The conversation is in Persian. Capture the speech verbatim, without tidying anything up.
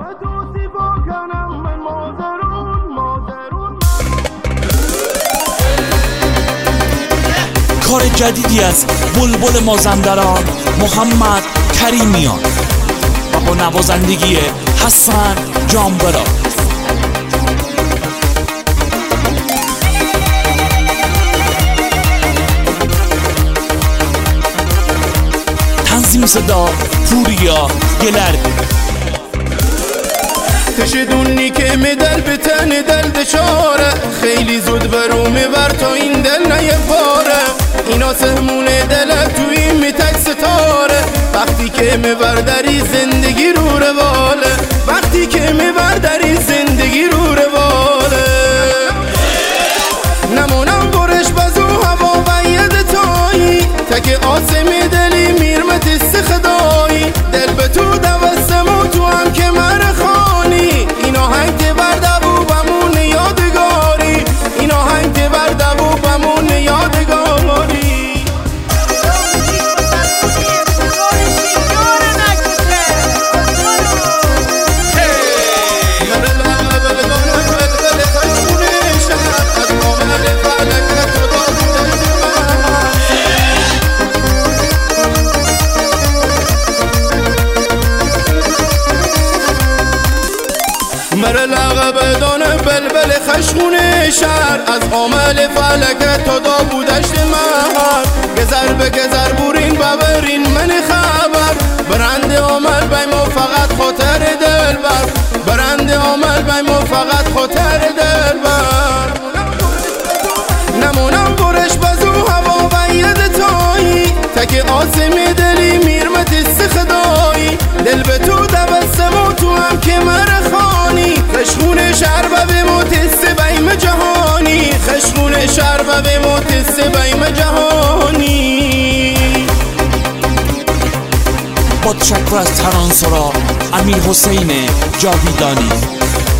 کار جدیدی از بلبل مازندران محمد کریمیان و با نوازندگی حسن جانبرا. تنظیم صدا پوریا گلردی. تشدونی که دل به تن دل دشاره، خیلی زود برو میبر تا این دل نیه باره. اینا سهمون دل توی میتک ستاره، وقتی که میبر دری زندگی رو رواله، وقتی که میبر دری زندگی رو رواله. نمونم برش بزو هوا و ید تایی، تک آسمی دلی میرمت استخدایی. دل به تو دوستم و تو هم که من خانی، اینا هنگ برده بو بمون یادگاری، اینا هنگ برده بو بمون یادگاری. مر لغب دانه بلبل خشمون شهر، از عامل فلک تا دا بودشت مهر. گذر به گذر بورین ببرین من خبر، برند عامل بی ما فقط خاطر دلبر، برند عامل بی ما فقط خاطر دلبر. نمونم برش بزو هوا و ید تایی، تک آسمی دلی میرمت استخدایی. دل به تو دوستم و تو هم که من خانی، خشمون شهر و به موتست بیم جهانی، خشمون شهر و به موتست بیم جهانی. با تشکر از ترانسرا امیر حسین جاویدانی.